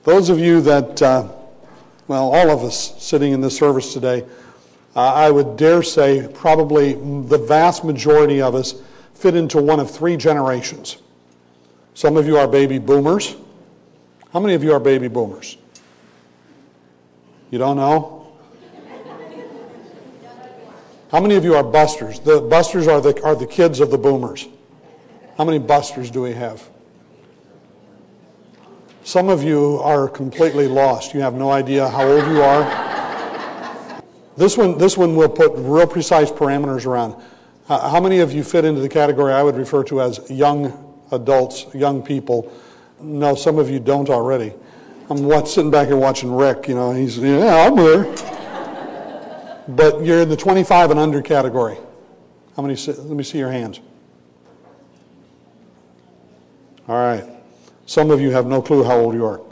Those of you that, all of us sitting in this service today, I would dare say probably the vast majority of us fit into one of three generations. Some of you are baby boomers. How many of you are baby boomers? You don't know? How many of you are busters? The busters are the kids of the boomers. How many busters do we have? Some of you are completely lost. You have no idea how old you are. This one will put real precise parameters around. How many of you fit into the category I would refer to as young adults, young people? No, some of you don't already. I'm sitting back here watching Rick. He's, I'm there. But you're in the 25 and under category. How many? Let me see your hands. All right. Some of you have no clue how old you are.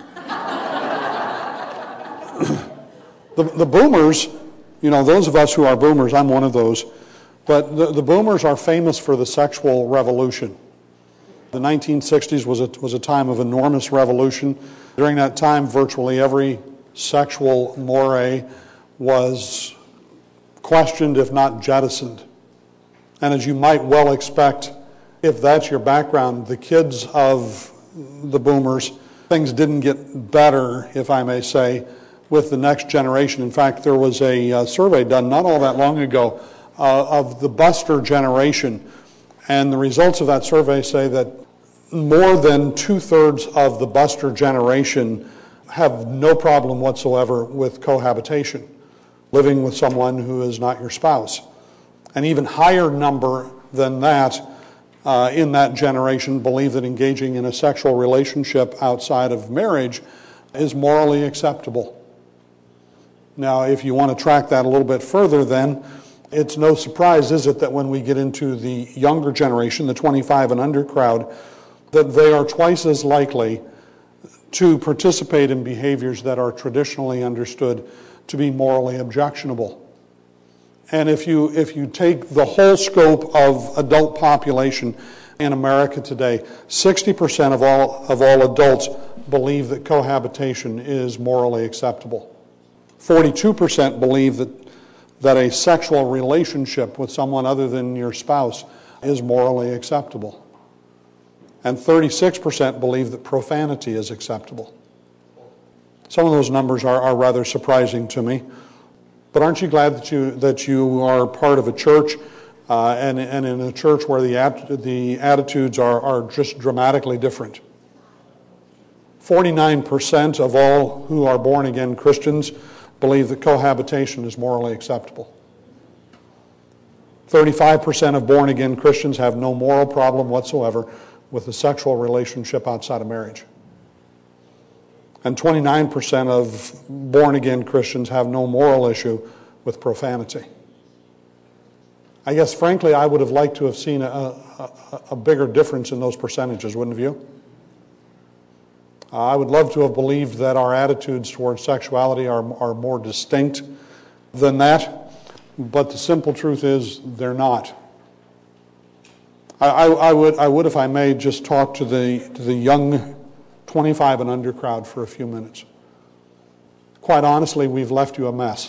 The boomers, those of us who are boomers, I'm one of those, but the boomers are famous for the sexual revolution. The 1960s was a time of enormous revolution. During that time, virtually every sexual mores was questioned, if not jettisoned. And as you might well expect, if that's your background, the kids of the boomers, things didn't get better, if I may say, with the next generation. In fact, there was a survey done not all that long ago of the buster generation, and the results of that survey say that more than 2/3 of the buster generation have no problem whatsoever with cohabitation, living with someone who is not your spouse. An even higher number than that in that generation believe that engaging in a sexual relationship outside of marriage is morally acceptable. Now, if you want to track that a little bit further, then it's no surprise, is it, that when we get into the younger generation, the 25 and under crowd, that they are twice as likely to participate in behaviors that are traditionally understood to be morally objectionable. And if you take the whole scope of adult population in America today, 60% of all adults believe that cohabitation is morally acceptable. 42% believe that a sexual relationship with someone other than your spouse is morally acceptable. And 36% believe that profanity is acceptable. Some of those numbers are rather surprising to me. But aren't you glad that you are part of a church and in a church where the attitudes are just dramatically different? 49% of all who are born-again Christians believe that cohabitation is morally acceptable. 35% of born-again Christians have no moral problem whatsoever with a sexual relationship outside of marriage. And 29% of born-again Christians have no moral issue with profanity. I guess, frankly, I would have liked to have seen a bigger difference in those percentages, wouldn't you? I would love to have believed that our attitudes towards sexuality are more distinct than that, but the simple truth is they're not. I would, if I may, just talk to the young 25 and under crowd for a few minutes. Quite honestly, we've left you a mess.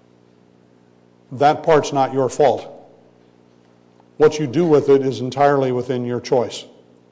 That part's not your fault. What you do with it is entirely within your choice.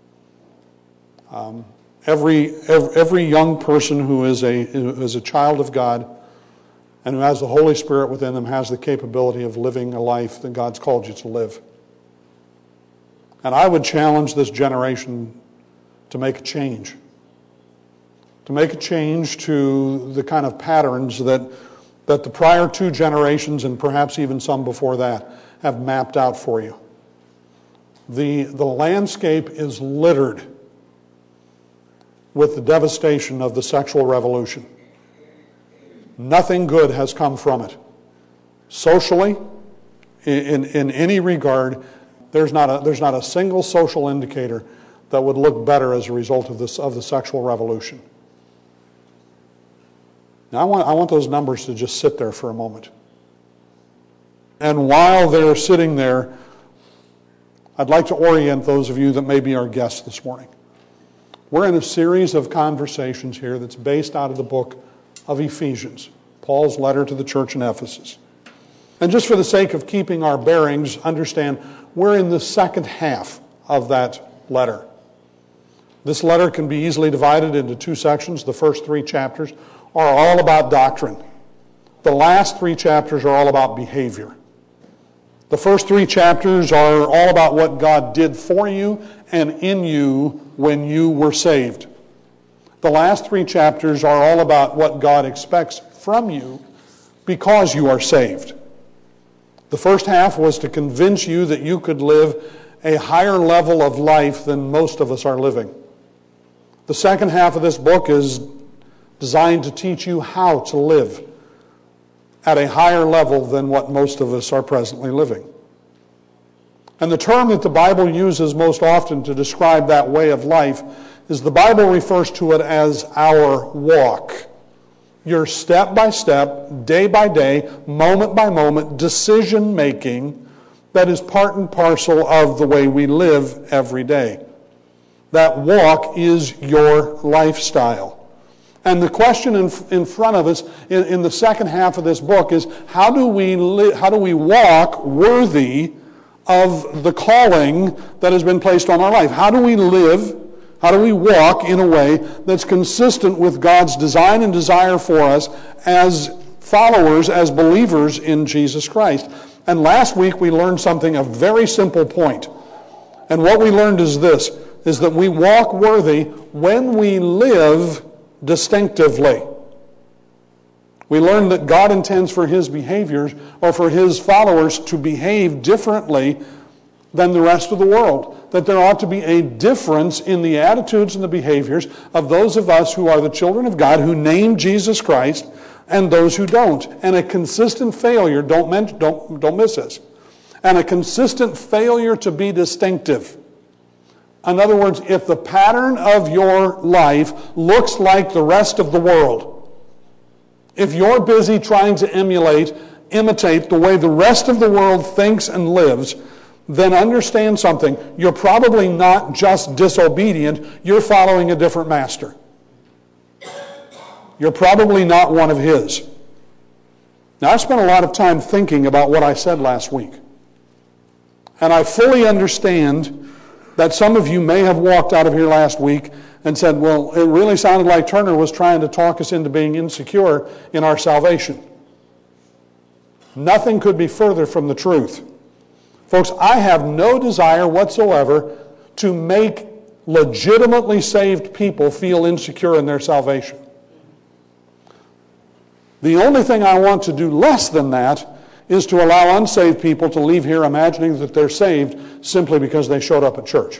Every young person who is a child of God and who has the Holy Spirit within them has the capability of living a life that God's called you to live. And I would challenge this generation to make a change. To make a change to the kind of patterns that the prior two generations, and perhaps even some before that, have mapped out for you. The landscape is littered with the devastation of the sexual revolution. Nothing good has come from it. Socially, in any regard, there's not a single social indicator that would look better as a result of the sexual revolution. Now, I want those numbers to just sit there for a moment. And while they're sitting there, I'd like to orient those of you that may be our guests this morning. We're in a series of conversations here that's based out of the book of Ephesians, Paul's letter to the church in Ephesus. And just for the sake of keeping our bearings, understand we're in the second half of that letter. This letter can be easily divided into two sections. The first 3 chapters are all about doctrine. The last 3 chapters are all about behavior. The first 3 chapters are all about what God did for you and in you when you were saved. The last 3 chapters are all about what God expects from you because you are saved. The first half was to convince you that you could live a higher level of life than most of us are living. The second half of this book is designed to teach you how to live at a higher level than what most of us are presently living. And the term that the Bible uses most often to describe that way of life is the Bible refers to it as our walk. Your step by step, day by day, moment by moment decision making that is part and parcel of the way we live every day. That walk is your lifestyle. And the question in front of us in the second half of this book is how do we walk worthy of the calling that has been placed on our life? How do we live? How do we walk in a way that's consistent with God's design and desire for us as followers, as believers in Jesus Christ? And last week we learned something, a very simple point. And what we learned is this, is that we walk worthy when we live distinctively. We learned that God intends for his behaviors, or for his followers to behave differently than the rest of the world. That there ought to be a difference in the attitudes and the behaviors of those of us who are the children of God, who name Jesus Christ, and those who don't. And a consistent failure, don't miss this, and a consistent failure to be distinctive. In other words, if the pattern of your life looks like the rest of the world, if you're busy trying to imitate the way the rest of the world thinks and lives, then understand something. You're probably not just disobedient, you're following a different master. You're probably not one of his. Now, I spent a lot of time thinking about what I said last week. And I fully understand that some of you may have walked out of here last week and said, well, it really sounded like Turner was trying to talk us into being insecure in our salvation. Nothing could be further from the truth. Folks, I have no desire whatsoever to make legitimately saved people feel insecure in their salvation. The only thing I want to do less than that is to allow unsaved people to leave here imagining that they're saved simply because they showed up at church.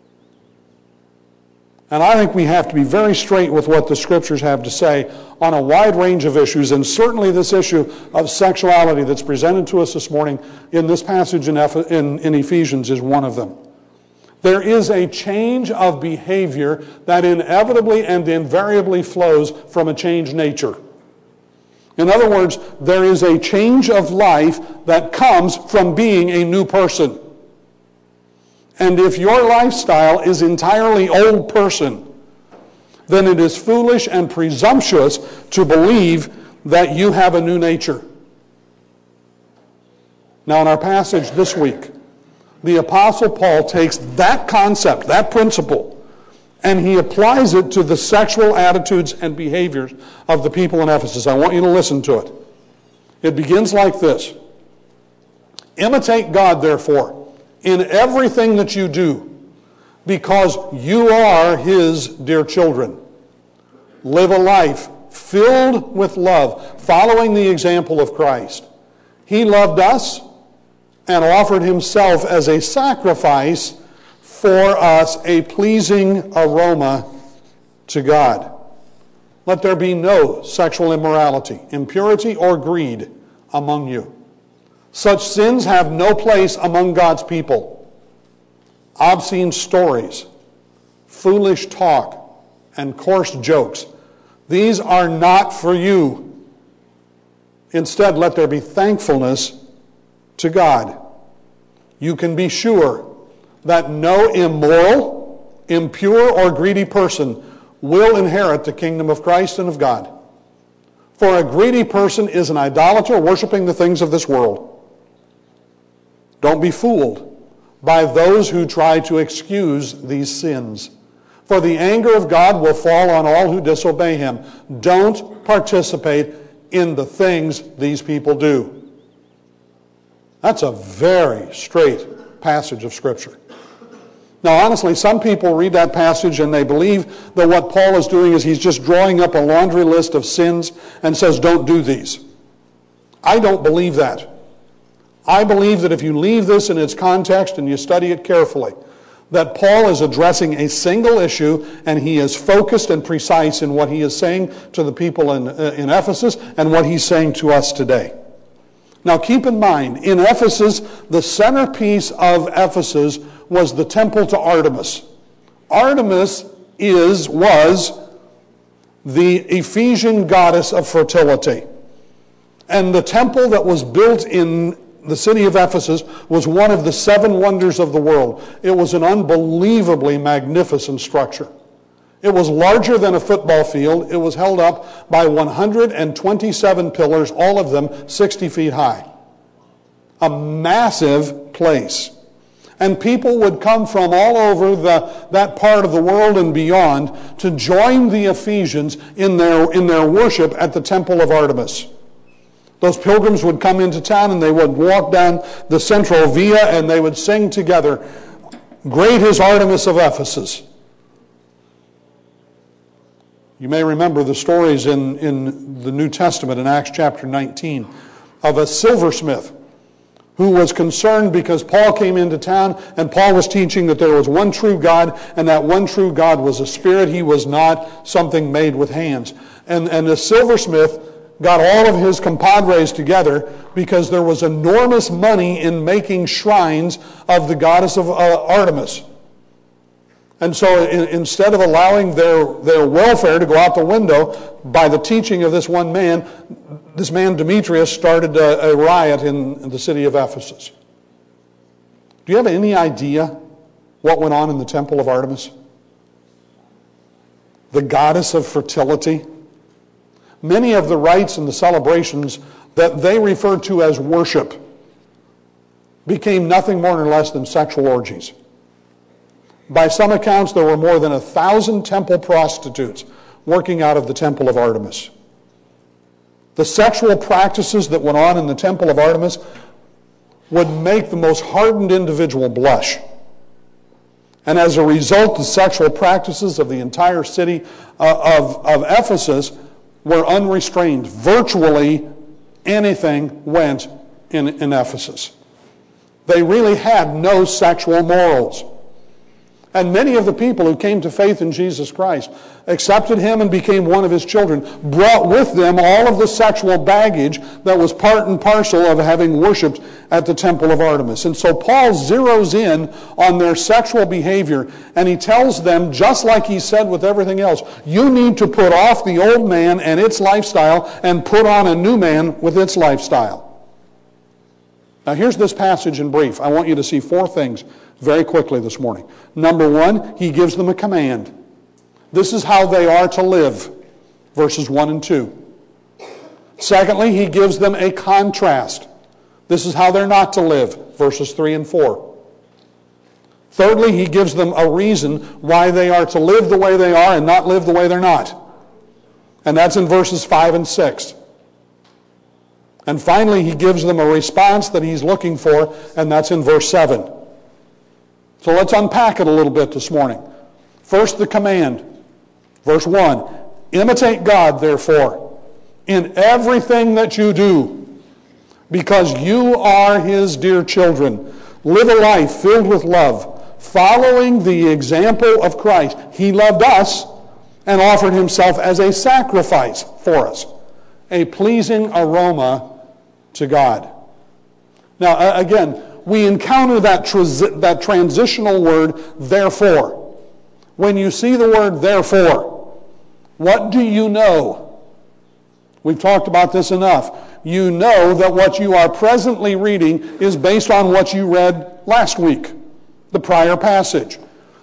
And I think we have to be very straight with what the Scriptures have to say on a wide range of issues, and certainly this issue of sexuality that's presented to us this morning in this passage in Ephesians is one of them. There is a change of behavior that inevitably and invariably flows from a changed nature. In other words, there is a change of life that comes from being a new person. And if your lifestyle is entirely old person, then it is foolish and presumptuous to believe that you have a new nature. Now, in our passage this week, the Apostle Paul takes that concept, that principle, and he applies it to the sexual attitudes and behaviors of the people in Ephesus. I want you to listen to it. It begins like this. Imitate God, therefore, in everything that you do, because you are his dear children. Live a life filled with love, following the example of Christ. He loved us and offered himself as a sacrifice for us, a pleasing aroma to God. Let there be no sexual immorality, impurity, or greed among you. Such sins have no place among God's people. Obscene stories, foolish talk, and coarse jokes, these are not for you. Instead, let there be thankfulness to God. You can be sure that no immoral, impure, or greedy person will inherit the kingdom of Christ and of God. For a greedy person is an idolater worshiping the things of this world. Don't be fooled by those who try to excuse these sins. For the anger of God will fall on all who disobey him. Don't participate in the things these people do. That's a very straight passage of Scripture. Now, honestly, some people read that passage and they believe that what Paul is doing is he's just drawing up a laundry list of sins and says, don't do these. I don't believe that. I believe that if you leave this in its context and you study it carefully, that Paul is addressing a single issue and he is focused and precise in what he is saying to the people in Ephesus and what he's saying to us today. Now keep in mind, in Ephesus, the centerpiece of Ephesus was the temple to Artemis. Artemis was the Ephesian goddess of fertility. And the temple that was built in the city of Ephesus was one of the 7 wonders of the world. It was an unbelievably magnificent structure. It was larger than a football field. It was held up by 127 pillars, all of them 60 feet high. A massive place. And people would come from all over that part of the world and beyond to join the Ephesians in their worship at the temple of Artemis. Those pilgrims would come into town and they would walk down the central via and they would sing together, "Great is Artemis of Ephesus." You may remember the stories in the New Testament in Acts chapter 19 of a silversmith who was concerned because Paul came into town and Paul was teaching that there was one true God and that one true God was a spirit. He was not something made with hands. And the silversmith got all of his compadres together because there was enormous money in making shrines of the goddess of Artemis. And so instead of allowing their welfare to go out the window by the teaching of this man Demetrius started a riot in the city of Ephesus. Do you have any idea what went on in the temple of Artemis? The goddess of fertility. Many of the rites and the celebrations that they referred to as worship became nothing more nor less than sexual orgies. By some accounts, there were more than 1,000 temple prostitutes working out of the temple of Artemis. The sexual practices that went on in the temple of Artemis would make the most hardened individual blush. And as a result, the sexual practices of the entire city of Ephesus were unrestrained. Virtually anything went in Ephesus. They really had no sexual morals. And many of the people who came to faith in Jesus Christ accepted him and became one of his children, brought with them all of the sexual baggage that was part and parcel of having worshipped at the temple of Artemis. And so Paul zeroes in on their sexual behavior, and he tells them, just like he said with everything else, you need to put off the old man and its lifestyle and put on a new man with its lifestyle. Now here's this passage in brief. I want you to see 4 things very quickly this morning. Number 1, he gives them a command. This is how they are to live, verses 1 and 2. Secondly, he gives them a contrast. This is how they're not to live, verses 3 and 4. Thirdly, he gives them a reason why they are to live the way they are and not live the way they're not. And that's in verses 5 and 6. And finally, he gives them a response that he's looking for, and that's in verse 7. So let's unpack it a little bit this morning. First, the command. Verse 1, imitate God, therefore, in everything that you do, because you are his dear children. Live a life filled with love, following the example of Christ. He loved us and offered himself as a sacrifice for us, a pleasing aroma to God. Now, again, we encounter that transitional word, therefore. When you see the word therefore, what do you know? We've talked about this enough. You know that what you are presently reading is based on what you read last week, the prior passage.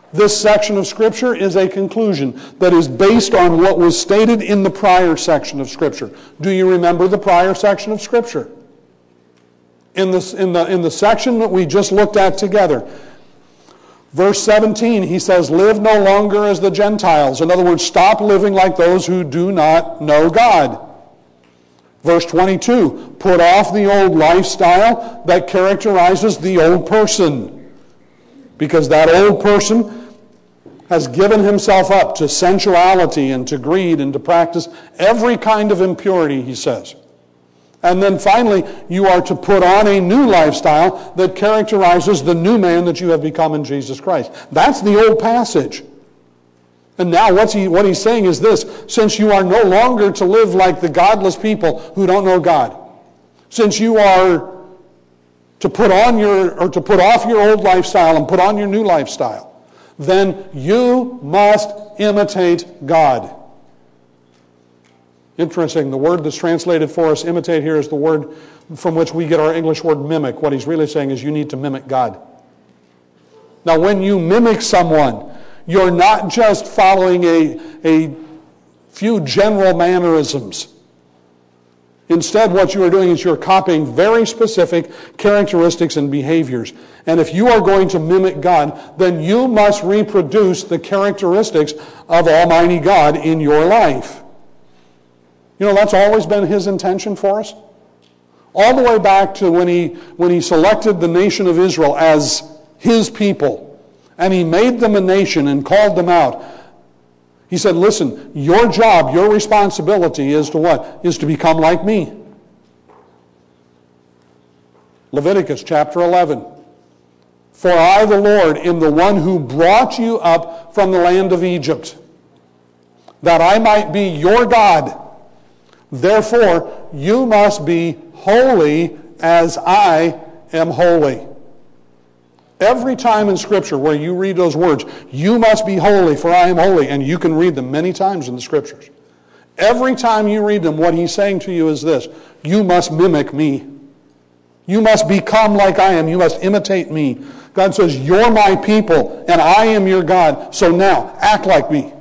This section of Scripture is a conclusion that is based on what was stated in the prior section of Scripture. Do you remember the prior section of Scripture? In the section that we just looked at together, verse 17, he says, live no longer as the Gentiles. In other words, stop living like those who do not know God. Verse 22, put off the old lifestyle that characterizes the old person. Because that old person has given himself up to sensuality and to greed and to practice every kind of impurity, he says. And then finally, you are to put on a new lifestyle that characterizes the new man that you have become in Jesus Christ. That's the old passage. And now what he's saying is this: since you are no longer to live like the godless people who don't know God, since you are to put off your old lifestyle and put on your new lifestyle, then you must imitate God. Interesting, the word that's translated for us, imitate, here is the word from which we get our English word mimic. What he's really saying is you need to mimic God. Now, when you mimic someone, you're not just following a few general mannerisms. Instead, what you are doing is you're copying very specific characteristics and behaviors. And if you are going to mimic God, then you must reproduce the characteristics of Almighty God in your life. You know, that's always been his intention for us. All the way back to when he selected the nation of Israel as his people, and he made them a nation and called them out. He said, listen, your job, your responsibility is to what? Is to become like me. Leviticus chapter 11. For I, the Lord, am the one who brought you up from the land of Egypt, that I might be your God. Therefore, you must be holy as I am holy. Every time in Scripture where you read those words, you must be holy, for I am holy, and you can read them many times in the Scriptures. Every time you read them, what he's saying to you is this: you must mimic me. You must become like I am. You must imitate me. God says, you're my people, and I am your God, so now act like me.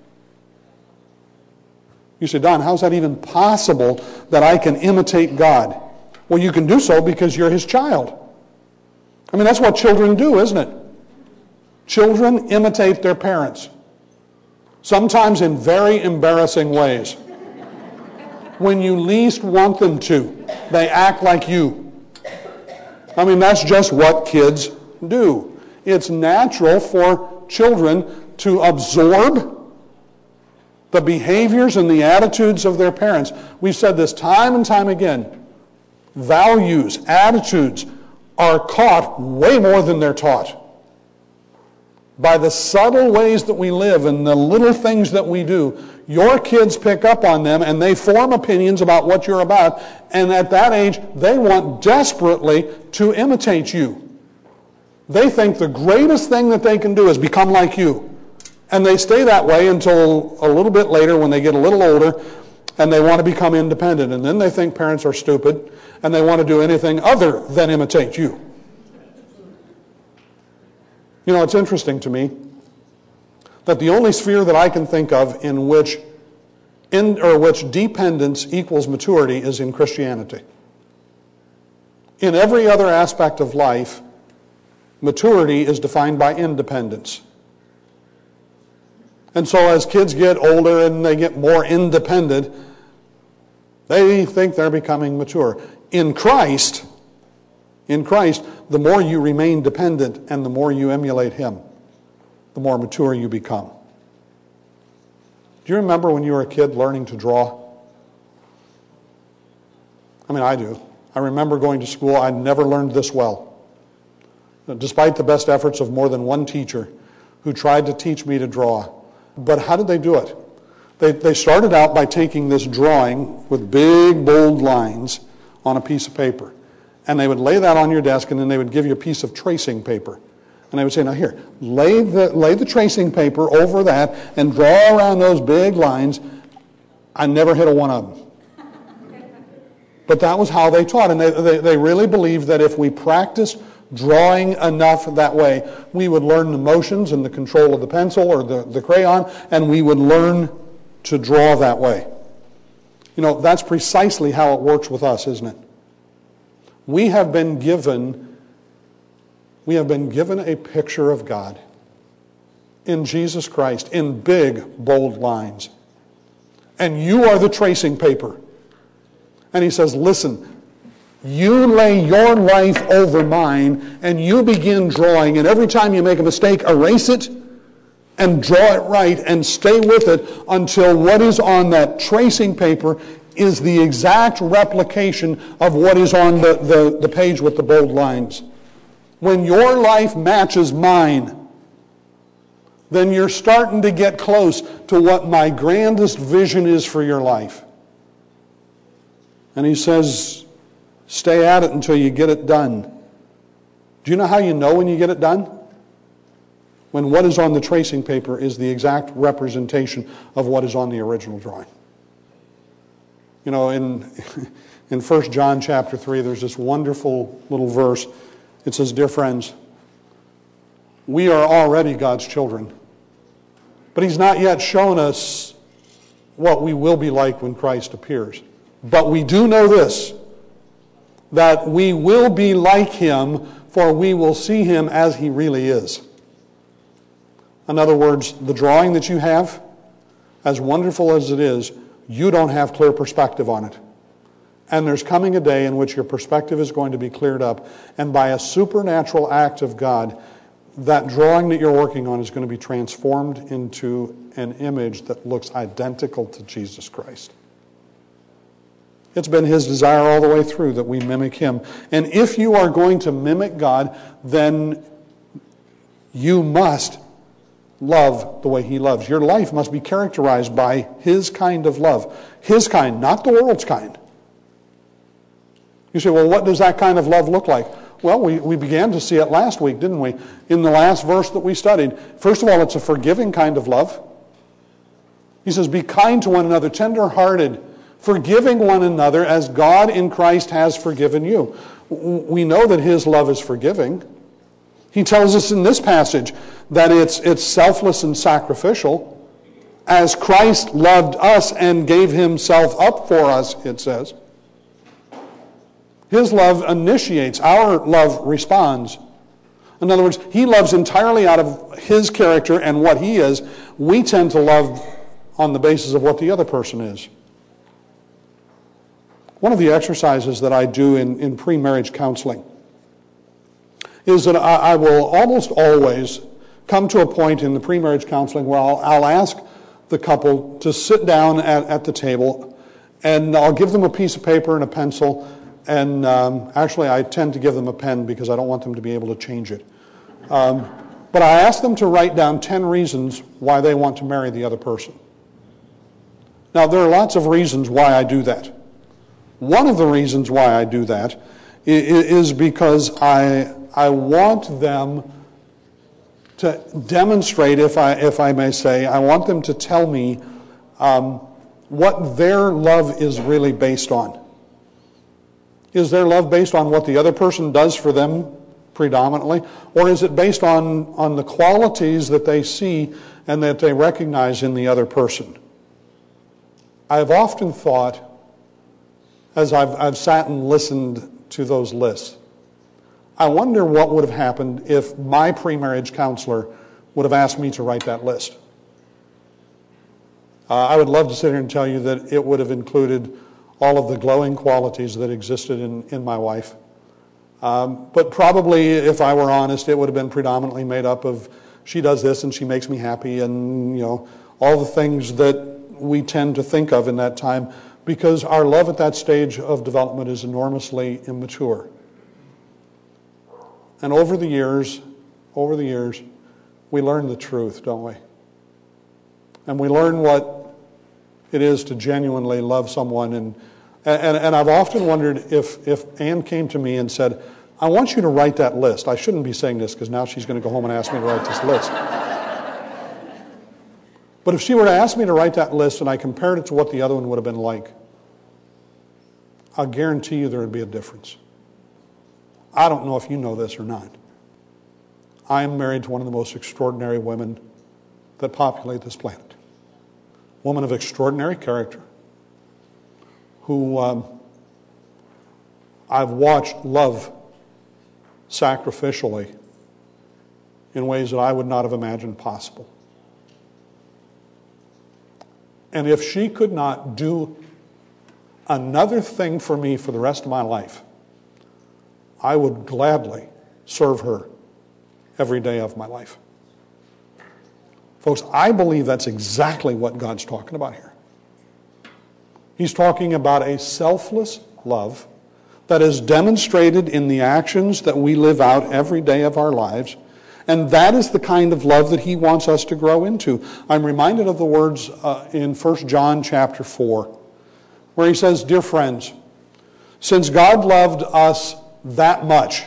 You say, Don, how's that even possible that I can imitate God? Well, you can do so because you're his child. I mean, that's what children do, isn't it? Children imitate their parents, sometimes in very embarrassing ways. When you least want them to, they act like you. I mean, that's just what kids do. It's natural for children to absorb the behaviors and the attitudes of their parents. We've said this time and time again. Values, attitudes are caught way more than they're taught. By the subtle ways that we live and the little things that we do, your kids pick up on them and they form opinions about what you're about, and at that age, they want desperately to imitate you. They think the greatest thing that they can do is become like you. And they stay that way until a little bit later when they get a little older and they want to become independent. And then they think parents are stupid and they want to do anything other than imitate you. You know, it's interesting to me that the only sphere that I can think of in which dependence equals maturity is in Christianity. In every other aspect of life, maturity is defined by independence. And so as kids get older and they get more independent, they think they're becoming mature. In Christ, the more you remain dependent and the more you emulate him, the more mature you become. Do you remember when you were a kid learning to draw? I mean, I do. I remember going to school. I never learned this well. Despite the best efforts of more than one teacher who tried to teach me to draw. But how did they do it? They started out by taking this drawing with big, bold lines on a piece of paper. And they would lay that on your desk, and then they would give you a piece of tracing paper. And they would say, now here, lay the tracing paper over that and draw around those big lines. I never hit a one of them. But that was how they taught. And they really believed that if we practiced drawing enough that way, we would learn the motions and the control of the pencil or the crayon, and we would learn to draw that way. You know, that's precisely how it works with us, isn't it? We have been given a picture of God in Jesus Christ in big, bold lines. And you are the tracing paper. And he says, listen, you lay your life over mine, and you begin drawing, and every time you make a mistake, erase it and draw it right and stay with it until what is on that tracing paper is the exact replication of what is on the page with the bold lines. When your life matches mine, then you're starting to get close to what my grandest vision is for your life. And he says, stay at it until you get it done. Do you know how you know when you get it done? When what is on the tracing paper is the exact representation of what is on the original drawing. You know, in 1 John chapter 3, there's this wonderful little verse. It says, dear friends, we are already God's children, but he's not yet shown us what we will be like when Christ appears. But we do know this, that we will be like him, for we will see him as he really is. In other words, the drawing that you have, as wonderful as it is, you don't have clear perspective on it. And there's coming a day in which your perspective is going to be cleared up, and by a supernatural act of God, that drawing that you're working on is going to be transformed into an image that looks identical to Jesus Christ. It's been his desire all the way through that we mimic him. And if you are going to mimic God, then you must love the way he loves. Your life must be characterized by his kind of love. His kind, not the world's kind. You say, well, what does that kind of love look like? Well, we began to see it last week, didn't we? In the last verse that we studied. First of all, it's a forgiving kind of love. He says, be kind to one another, tender-hearted, forgiving one another as God in Christ has forgiven you. We know that his love is forgiving. He tells us in this passage that it's selfless and sacrificial. As Christ loved us and gave himself up for us, it says. His love initiates, our love responds. In other words, he loves entirely out of his character and what he is. We tend to love on the basis of what the other person is. One of the exercises that I do in pre-marriage counseling is that I will almost always come to a point in the pre-marriage counseling where I'll ask the couple to sit down at the table, and I'll give them a piece of paper and a pencil, and actually I tend to give them a pen because I don't want them to be able to change it. But I ask them to write down 10 reasons why they want to marry the other person. Now, there are lots of reasons why I do that. One of the reasons why I do that is because I want them to demonstrate, if I may say, I want them to tell me what their love is really based on. Is their love based on what the other person does for them predominantly? Or is it based on the qualities that they see and that they recognize in the other person? I've often thought, as I've sat and listened to those lists, I wonder what would have happened if my pre-marriage counselor would have asked me to write that list. I would love to sit here and tell you that it would have included all of the glowing qualities that existed in my wife. But probably, if I were honest, it would have been predominantly made up of she does this and she makes me happy, and all the things that we tend to think of in that time, because our love at that stage of development is enormously immature. And over the years, we learn the truth, don't we? And we learn what it is to genuinely love someone. And I've often wondered if Anne came to me and said, I want you to write that list. I shouldn't be saying this because now she's going to go home and ask me to write this list. But if she were to ask me to write that list and I compared it to what the other one would have been like, I'll guarantee you there would be a difference. I don't know if you know this or not. I am married to one of the most extraordinary women that populate this planet. Woman of extraordinary character who I've watched love sacrificially in ways that I would not have imagined possible. And if she could not do another thing for me for the rest of my life, I would gladly serve her every day of my life. Folks, I believe that's exactly what God's talking about here. He's talking about a selfless love that is demonstrated in the actions that we live out every day of our lives. And that is the kind of love that he wants us to grow into. I'm reminded of the words in 1 John chapter 4, where he says, "Dear friends, since God loved us that much,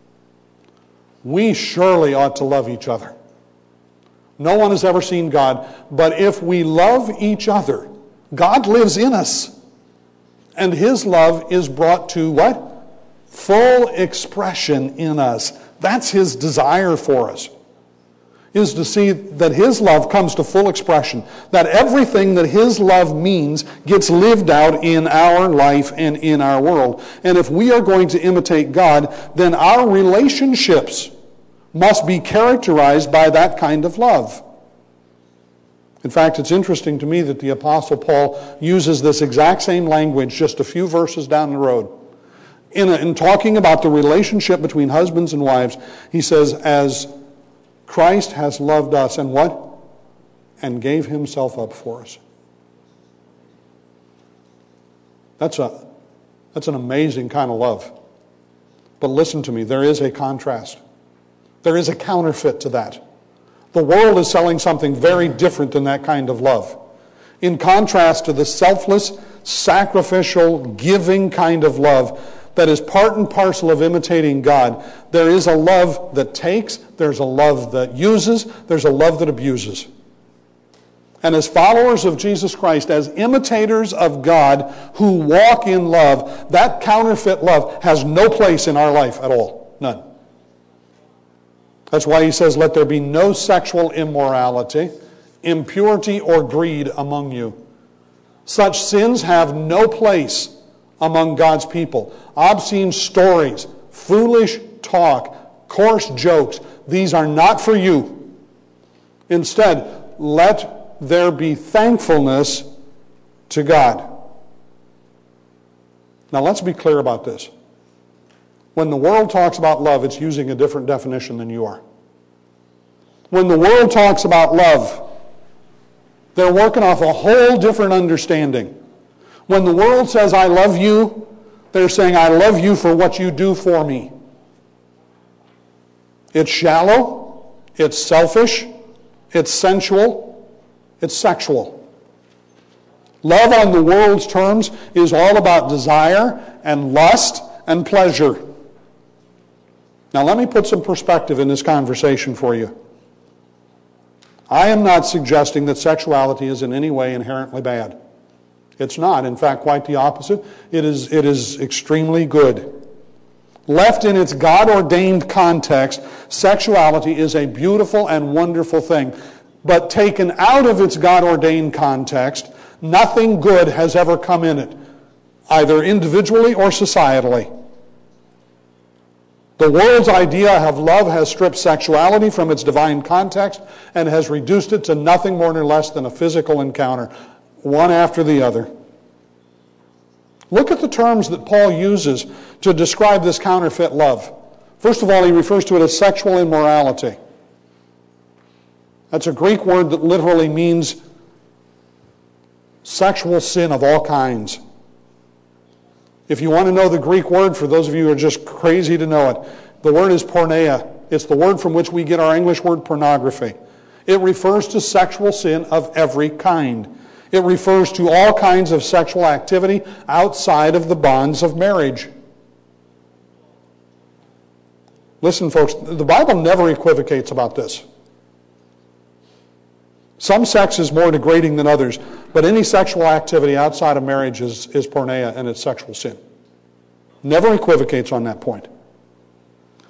we surely ought to love each other. No one has ever seen God, but if we love each other, God lives in us, and his love is brought to what? Full expression in us." That's his desire for us, is to see that his love comes to full expression, that everything that his love means gets lived out in our life and in our world. And if we are going to imitate God, then our relationships must be characterized by that kind of love. In fact, it's interesting to me that the Apostle Paul uses this exact same language just a few verses down the road. In talking about the relationship between husbands and wives, he says, "As Christ has loved us," and what? "And gave himself up for us." That's an amazing kind of love. But listen to me, there is a contrast. There is a counterfeit to that. The world is selling something very different than that kind of love. In contrast to the selfless, sacrificial, giving kind of love that is part and parcel of imitating God, there is a love that takes, there's a love that uses, there's a love that abuses. And as followers of Jesus Christ, as imitators of God who walk in love, that counterfeit love has no place in our life at all. None. That's why he says, "Let there be no sexual immorality, impurity, or greed among you. Such sins have no place among God's people. Obscene stories, foolish talk, coarse jokes, these are not for you. Instead, let there be thankfulness to God." Now let's be clear about this. When the world talks about love, it's using a different definition than you are. When the world talks about love, they're working off a whole different understanding. When the world says, "I love you," they're saying, "I love you for what you do for me." It's shallow, it's selfish, it's sensual, it's sexual. Love on the world's terms is all about desire and lust and pleasure. Now let me put some perspective in this conversation for you. I am not suggesting that sexuality is in any way inherently bad. It's not. In fact, quite the opposite. It is extremely good. Left in its God-ordained context, sexuality is a beautiful and wonderful thing. But taken out of its God-ordained context, nothing good has ever come in it, either individually or societally. The world's idea of love has stripped sexuality from its divine context and has reduced it to nothing more nor less than a physical encounter, one after the other. Look at the terms that Paul uses to describe this counterfeit love. First of all, he refers to it as sexual immorality. That's a Greek word that literally means sexual sin of all kinds. If you want to know the Greek word, for those of you who are just crazy to know it, the word is porneia. It's the word from which we get our English word pornography. It refers to sexual sin of every kind. It refers to all kinds of sexual activity outside of the bonds of marriage. Listen, folks, the Bible never equivocates about this. Some sex is more degrading than others, but any sexual activity outside of marriage is porneia and it's sexual sin. Never equivocates on that point.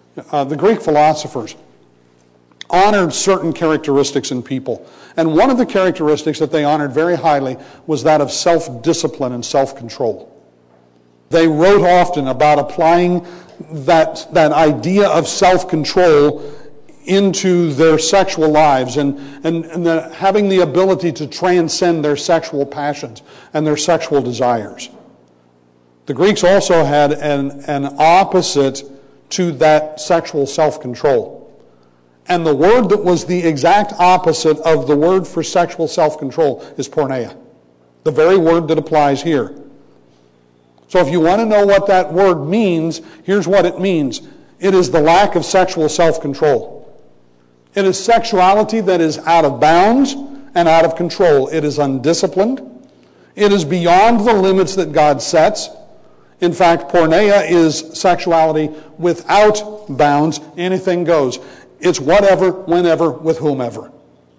The Greek philosophers honored certain characteristics in people. And one of the characteristics that they honored very highly was that of self-discipline and self-control. They wrote often about applying that idea of self-control into their sexual lives and having the ability to transcend their sexual passions and their sexual desires. The Greeks also had an opposite to that sexual self-control. And the word that was the exact opposite of the word for sexual self-control is porneia, the very word that applies here. So if you want to know what that word means, here's what it means. It is the lack of sexual self-control. It is sexuality that is out of bounds and out of control. It is undisciplined. It is beyond the limits that God sets. In fact, porneia is sexuality without bounds. Anything goes. It's whatever, whenever, with whomever.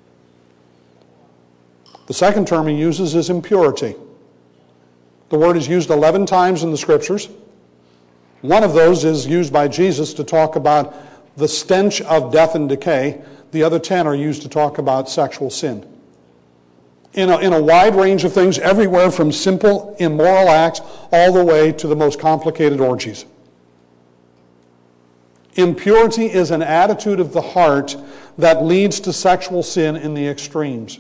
The second term he uses is impurity. The word is used 11 times in the Scriptures. One of those is used by Jesus to talk about the stench of death and decay. The other 10 are used to talk about sexual sin. In a wide range of things, everywhere from simple immoral acts all the way to the most complicated orgies. Impurity is an attitude of the heart that leads to sexual sin in the extremes.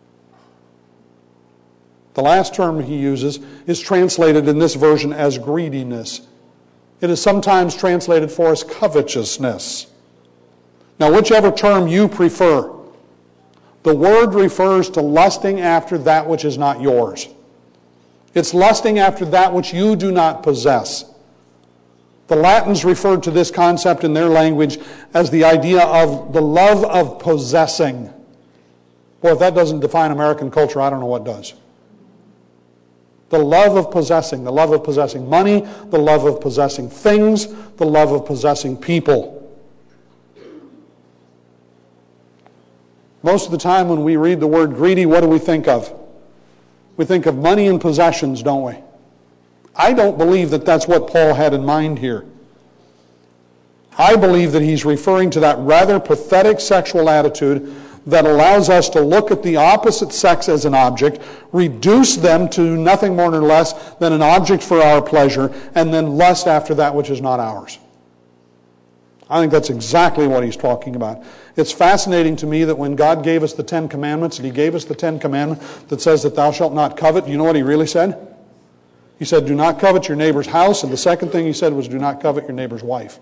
The last term he uses is translated in this version as greediness. It is sometimes translated for us covetousness. Now, whichever term you prefer, the word refers to lusting after that which is not yours. It's lusting after that which you do not possess. The Latins referred to this concept in their language as the idea of the love of possessing. Boy, if that doesn't define American culture, I don't know what does. The love of possessing money, the love of possessing things, the love of possessing people. Most of the time when we read the word greedy, what do we think of? We think of money and possessions, don't we? I don't believe that that's what Paul had in mind here. I believe that he's referring to that rather pathetic sexual attitude that allows us to look at the opposite sex as an object, reduce them to nothing more nor less than an object for our pleasure, and then lust after that which is not ours. I think that's exactly what he's talking about. It's fascinating to me that when God gave us the 10 Commandments, and he gave us the 10 Commandments that says that thou shalt not covet, you know what he really said? He said, do not covet your neighbor's house, and the second thing he said was, do not covet your neighbor's wife.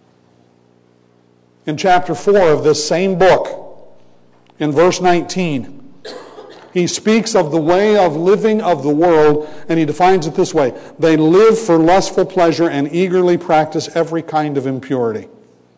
In chapter 4 of this same book, in verse 19, he speaks of the way of living of the world, and he defines it this way. They live for lustful pleasure and eagerly practice every kind of impurity.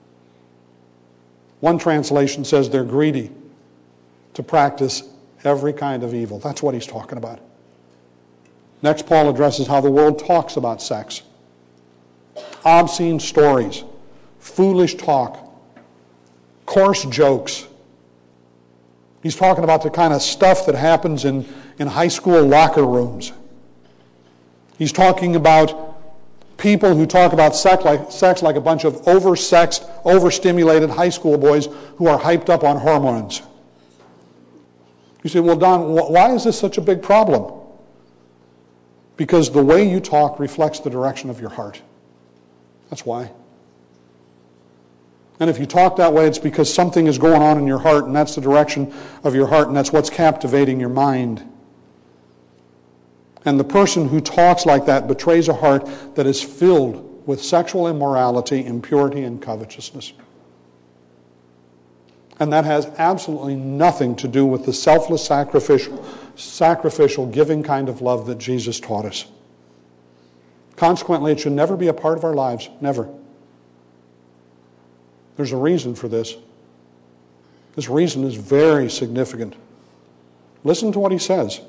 One translation says they're greedy to practice every kind of evil. That's what he's talking about. Next, Paul addresses how the world talks about sex. Obscene stories, foolish talk, coarse jokes. He's talking about the kind of stuff that happens in high school locker rooms. He's talking about people who talk about sex like a bunch of oversexed, overstimulated high school boys who are hyped up on hormones. You say, well, Don, why is this such a big problem? Because the way you talk reflects the direction of your heart. That's why. And if you talk that way, it's because something is going on in your heart, and that's the direction of your heart, and that's what's captivating your mind. And the person who talks like that betrays a heart that is filled with sexual immorality, impurity, and covetousness. And that has absolutely nothing to do with the selfless, sacrificial, giving kind of love that Jesus taught us. Consequently, it should never be a part of our lives. Never. There's a reason for this. This reason is very significant. Listen to what he says.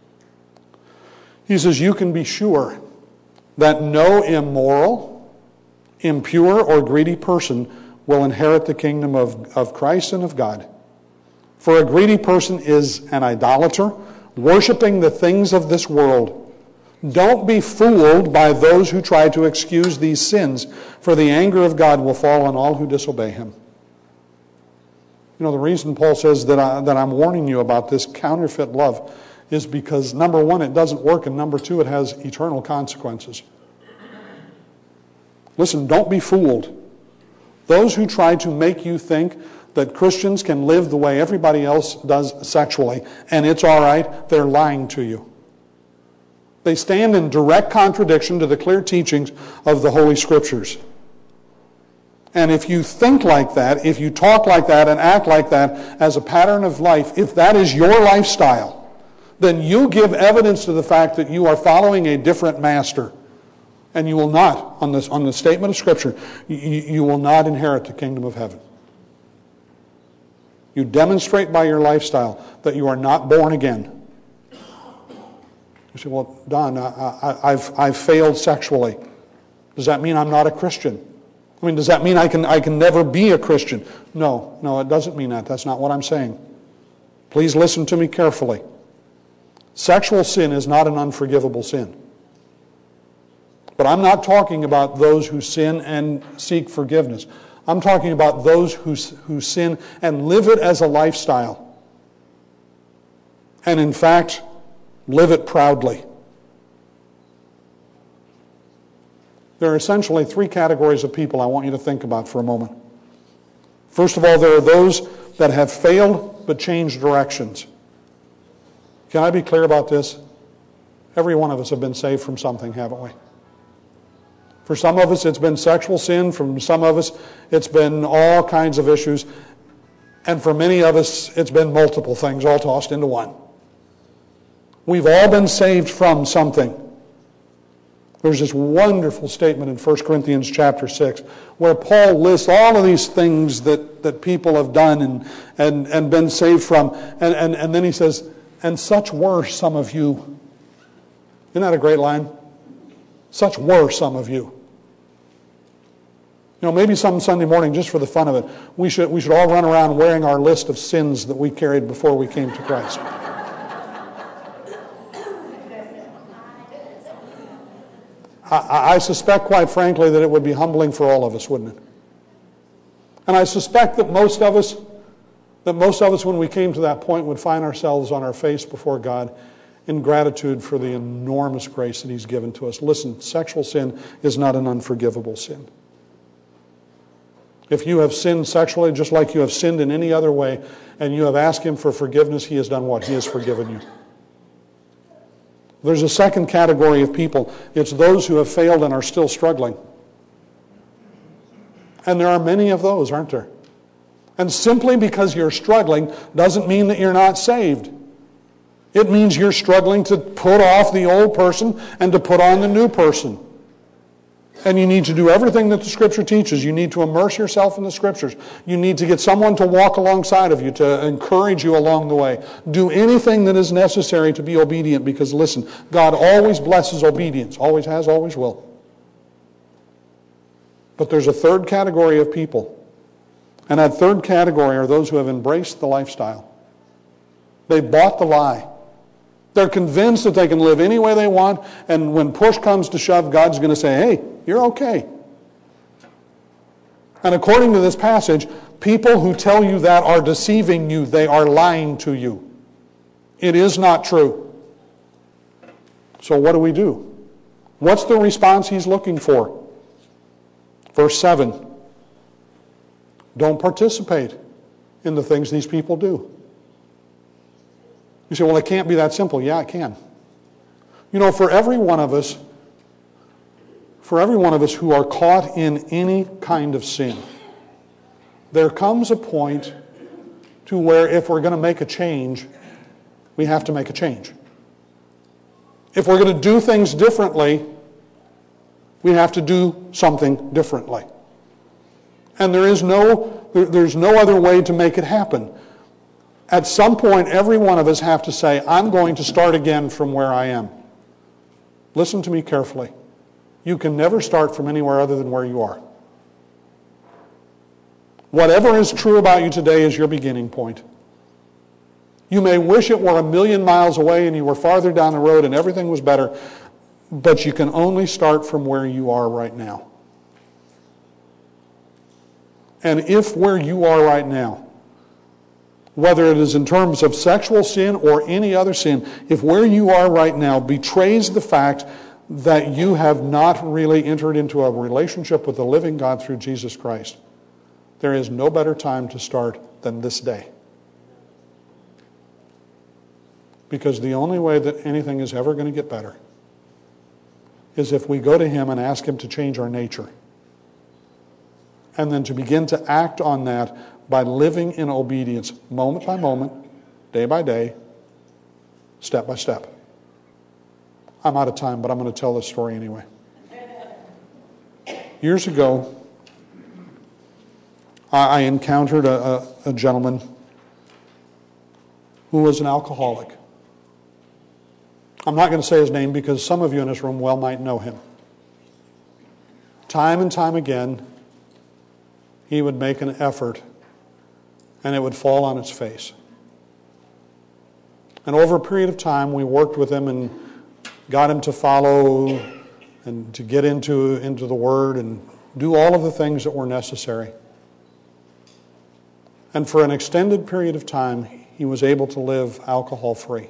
He says, you can be sure that no immoral, impure, or greedy person will inherit the kingdom of Christ and of God. For a greedy person is an idolater, worshiping the things of this world. Don't be fooled by those who try to excuse these sins, for the anger of God will fall on all who disobey him. You know, the reason Paul says that I'm warning you about this counterfeit love is because, number one, it doesn't work, and number two, it has eternal consequences. Listen, don't be fooled. Those who try to make you think that Christians can live the way everybody else does sexually, and it's all right, they're lying to you. They stand in direct contradiction to the clear teachings of the Holy Scriptures. And if you think like that, if you talk like that and act like that as a pattern of life, if that is your lifestyle, then you give evidence to the fact that you are following a different master. And you will not, on the statement of Scripture, you will not inherit the kingdom of heaven. You demonstrate by your lifestyle that you are not born again. You say, well, Don, I've failed sexually. Does that mean I'm not a Christian? I mean, does that mean I can never be a Christian? No, it doesn't mean that. That's not what I'm saying. Please listen to me carefully. Sexual sin is not an unforgivable sin. But I'm not talking about those who sin and seek forgiveness. I'm talking about those who sin and live it as a lifestyle. And in fact, live it proudly. There are essentially three categories of people I want you to think about for a moment. First of all, there are those that have failed but changed directions. Can I be clear about this? Every one of us have been saved from something, haven't we? For some of us, it's been sexual sin. For some of us, it's been all kinds of issues. And for many of us, it's been multiple things all tossed into one. We've all been saved from something. There's this wonderful statement in 1 Corinthians chapter 6 where Paul lists all of these things that people have done and been saved from. And then he says, and such were some of you. Isn't that a great line? Such were some of you. You know, maybe some Sunday morning, just for the fun of it, we should all run around wearing our list of sins that we carried before we came to Christ. I suspect, quite frankly, that it would be humbling for all of us, wouldn't it? And I suspect that most of us, when we came to that point, would find ourselves on our face before God in gratitude for the enormous grace that He's given to us. Listen, sexual sin is not an unforgivable sin. If you have sinned sexually, just like you have sinned in any other way, and you have asked Him for forgiveness, He has done what? He has forgiven you. There's a second category of people. It's those who have failed and are still struggling. And there are many of those, aren't there? And simply because you're struggling doesn't mean that you're not saved. It means you're struggling to put off the old person and to put on the new person. And you need to do everything that the Scripture teaches. You need to immerse yourself in the Scriptures. You need to get someone to walk alongside of you, to encourage you along the way. Do anything that is necessary to be obedient, because listen, God always blesses obedience. Always has, always will. But there's a third category of people. And that third category are those who have embraced the lifestyle. They've bought the lie. They're convinced that they can live any way they want, and when push comes to shove, God's going to say, hey, you're okay. And according to this passage, people who tell you that are deceiving you. They are lying to you. It is not true. So what do? What's the response He's looking for? Verse 7. Don't participate in the things these people do. You say, well, it can't be that simple. Yeah, it can. You know, for every one of us who are caught in any kind of sin, there comes a point to where if we're going to make a change, we have to make a change. If we're going to do things differently, we have to do something differently. And there's no other way to make it happen. At some point, every one of us have to say, I'm going to start again from where I am. Listen to me carefully. You can never start from anywhere other than where you are. Whatever is true about you today is your beginning point. You may wish it were 1,000,000 miles away and you were farther down the road and everything was better. But you can only start from where you are right now. And if where you are right now, whether it is in terms of sexual sin or any other sin, if where you are right now betrays the fact that you have not really entered into a relationship with the living God through Jesus Christ, there is no better time to start than this day. Because the only way that anything is ever going to get better is if we go to Him and ask Him to change our nature. And then to begin to act on that by living in obedience, moment by moment, day by day, step by step. I'm out of time, but I'm going to tell this story anyway. Years ago, I encountered a gentleman who was an alcoholic. I'm not going to say his name because some of you in this room well might know him. Time and time again, he would make an effort and it would fall on its face. And over a period of time, we worked with him and got him to follow and to get into the Word and do all of the things that were necessary. And for an extended period of time, he was able to live alcohol-free.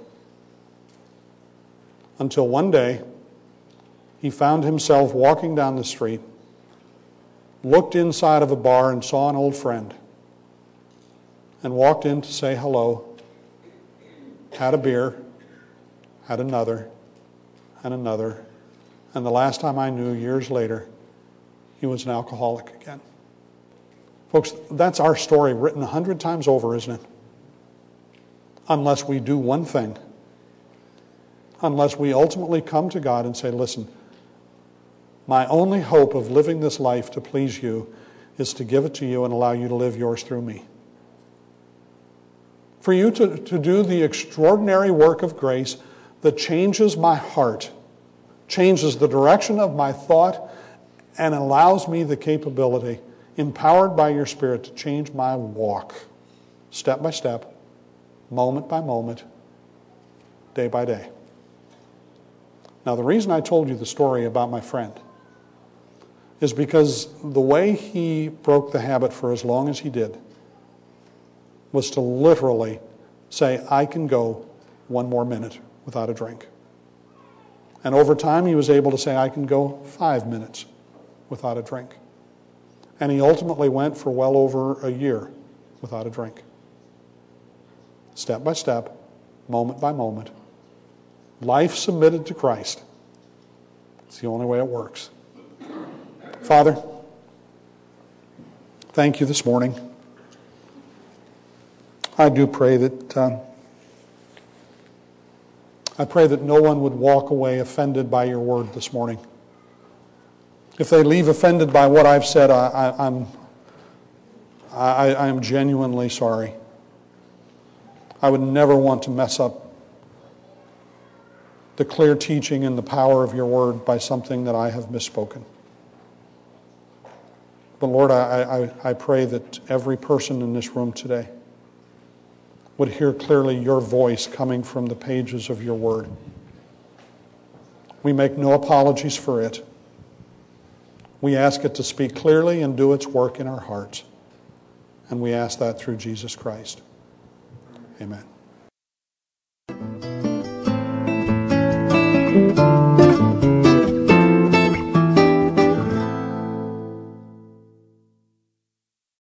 Until one day, he found himself walking down the street, looked inside of a bar and saw an old friend, and walked in to say hello, had a beer, had another, and another, and the last time I knew, years later, he was an alcoholic again. Folks, that's our story written 100 times over, isn't it? Unless we do one thing. Unless we ultimately come to God and say, listen, my only hope of living this life to please you is to give it to you and allow you to live yours through me. For you to do the extraordinary work of grace that changes my heart, changes the direction of my thought, and allows me the capability, empowered by your Spirit, to change my walk, step by step, moment by moment, day by day. Now, the reason I told you the story about my friend is because the way he broke the habit for as long as he did was to literally say, I can go one more minute without a drink. And over time, he was able to say, I can go 5 minutes without a drink. And he ultimately went for well over a year without a drink. Step by step, moment by moment. Life submitted to Christ. It's the only way it works. Father, thank you this morning. I do pray that no one would walk away offended by your word this morning. If they leave offended by what I've said, I am genuinely sorry. I would never want to mess up the clear teaching and the power of your word by something that I have misspoken. But Lord, I pray that every person in this room today would hear clearly your voice coming from the pages of your word. We make no apologies for it. We ask it to speak clearly and do its work in our hearts. And we ask that through Jesus Christ. Amen.